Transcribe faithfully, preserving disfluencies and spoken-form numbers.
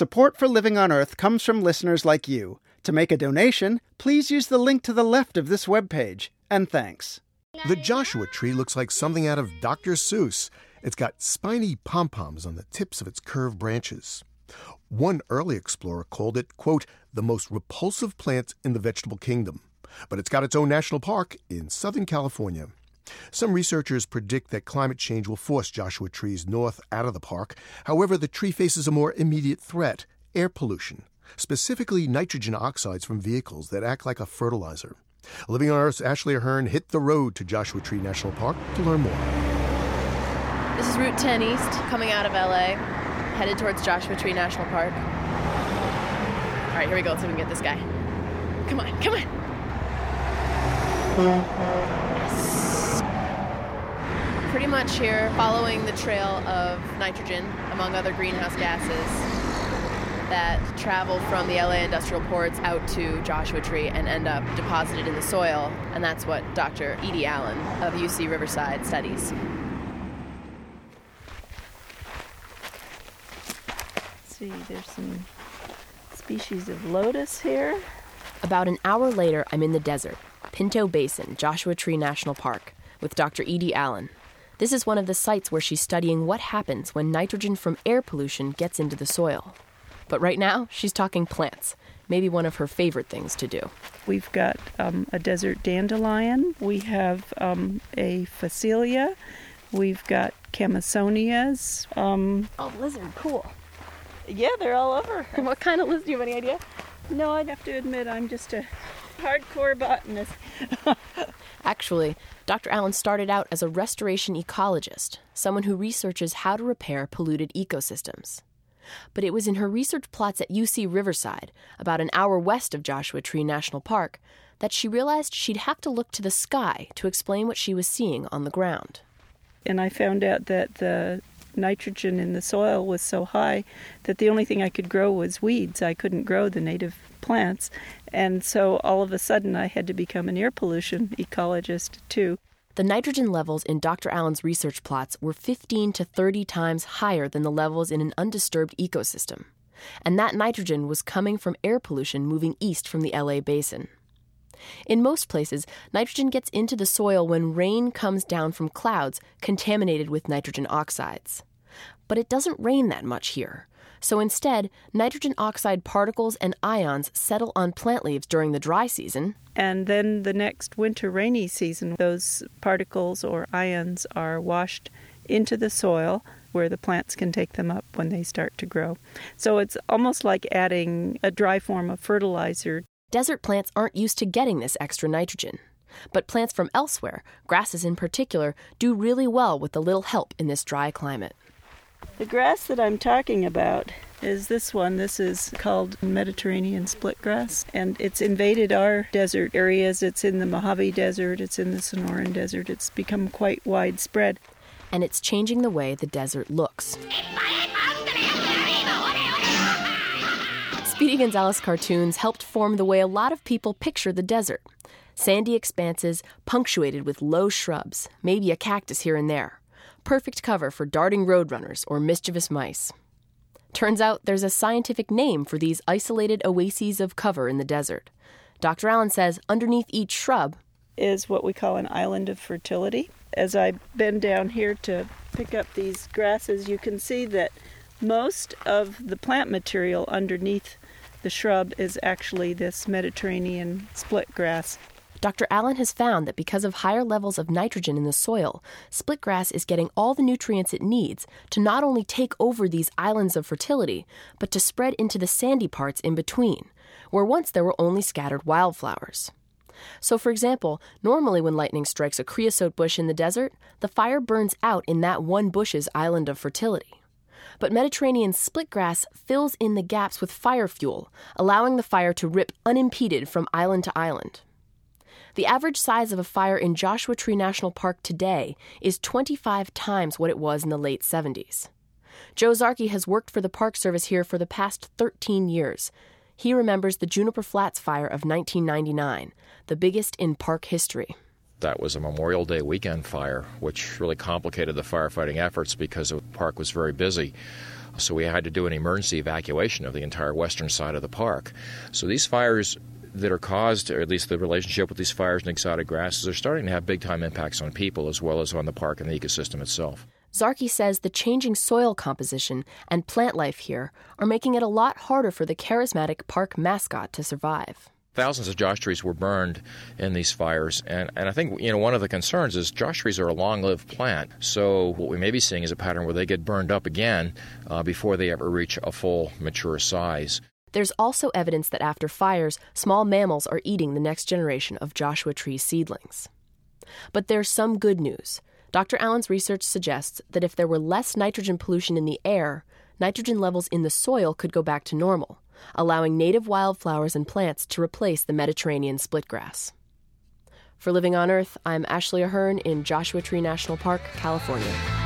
Support for Living on Earth comes from listeners like you. To make a donation, please use the link to the left of this webpage. And thanks. The Joshua tree looks like something out of Doctor Seuss. It's got spiny pom-poms on the tips of its curved branches. One early explorer called it, quote, the most repulsive plant in the vegetable kingdom. But it's got its own national park in Southern California. Some researchers predict that climate change will force Joshua trees north out of the park. However, the tree faces a more immediate threat, air pollution, specifically nitrogen oxides from vehicles that act like a fertilizer. Living on Earth's Ashley Ahern hit the road to Joshua Tree National Park to learn more. This is Route ten East, coming out of L A, headed towards Joshua Tree National Park. All right, here we go. Let's see if we can get this guy. Come on, come on. Yes. Pretty much here, following the trail of nitrogen, among other greenhouse gases, that travel from the L A industrial ports out to Joshua Tree and end up deposited in the soil. And that's what Doctor Edie Allen of U C Riverside studies. Let's see, there's some species of lotus here. About an hour later, I'm in the desert, Pinto Basin, Joshua Tree National Park, with Doctor Edie Allen. This is one of the sites where she's studying what happens when nitrogen from air pollution gets into the soil. But right now, she's talking plants, maybe one of her favorite things to do. We've got um, a desert dandelion. We have um, a phacelia. We've got Camisonias. Um, oh, lizard, cool. Yeah, they're all over. What kind of lizard? Do you have any idea? No, I'd have to admit I'm just a hardcore botanist. Actually, Doctor Allen started out as a restoration ecologist, someone who researches how to repair polluted ecosystems. But it was in her research plots at U C Riverside, about an hour west of Joshua Tree National Park, that she realized she'd have to look to the sky to explain what she was seeing on the ground. And I found out that the nitrogen in the soil was so high that the only thing I could grow was weeds. I couldn't grow the native plants. And so all of a sudden I had to become an air pollution ecologist too. The nitrogen levels in Doctor Allen's research plots were fifteen to thirty times higher than the levels in an undisturbed ecosystem. And that nitrogen was coming from air pollution moving east from the L A basin. In most places, nitrogen gets into the soil when rain comes down from clouds contaminated with nitrogen oxides. But it doesn't rain that much here. So instead, nitrogen oxide particles and ions settle on plant leaves during the dry season. And then the next winter rainy season, those particles or ions are washed into the soil where the plants can take them up when they start to grow. So it's almost like adding a dry form of fertilizer. Desert plants aren't used to getting this extra nitrogen. But plants from elsewhere, grasses in particular, do really well with a little help in this dry climate. The grass that I'm talking about is this one. This is called Mediterranean split grass, and it's invaded our desert areas. It's in the Mojave Desert, it's in the Sonoran Desert. It's become quite widespread. And it's changing the way the desert looks. Speedy Gonzales cartoons helped form the way a lot of people picture the desert. Sandy expanses punctuated with low shrubs, maybe a cactus here and there. Perfect cover for darting roadrunners or mischievous mice. Turns out there's a scientific name for these isolated oases of cover in the desert. Doctor Allen says underneath each shrub is what we call an island of fertility. As I bend down here to pick up these grasses, you can see that most of the plant material underneath the shrub is actually this Mediterranean split grass. Doctor Allen has found that because of higher levels of nitrogen in the soil, split grass is getting all the nutrients it needs to not only take over these islands of fertility, but to spread into the sandy parts in between, where once there were only scattered wildflowers. So, for example, normally when lightning strikes a creosote bush in the desert, the fire burns out in that one bush's island of fertility. But Mediterranean split grass fills in the gaps with fire fuel, allowing the fire to rip unimpeded from island to island. The average size of a fire in Joshua Tree National Park today is twenty-five times what it was in the late seventies. Joe Zarkey has worked for the Park Service here for the past thirteen years. He remembers the Juniper Flats fire of nineteen ninety-nine, the biggest in park history. That was a Memorial Day weekend fire, which really complicated the firefighting efforts because the park was very busy. So we had to do an emergency evacuation of the entire western side of the park. So these fires that are caused, or at least the relationship with these fires and exotic grasses, are starting to have big-time impacts on people as well as on the park and the ecosystem itself. Zarkey says the changing soil composition and plant life here are making it a lot harder for the charismatic park mascot to survive. Thousands of josh trees were burned in these fires, and, and I think you know one of the concerns is josh trees are a long-lived plant, so what we may be seeing is a pattern where they get burned up again uh, before they ever reach a full mature size. There's also evidence that after fires, small mammals are eating the next generation of Joshua tree seedlings. But there's some good news. Doctor Allen's research suggests that if there were less nitrogen pollution in the air, nitrogen levels in the soil could go back to normal, allowing native wildflowers and plants to replace the Mediterranean splitgrass. For Living on Earth, I'm Ashley Ahern in Joshua Tree National Park, California.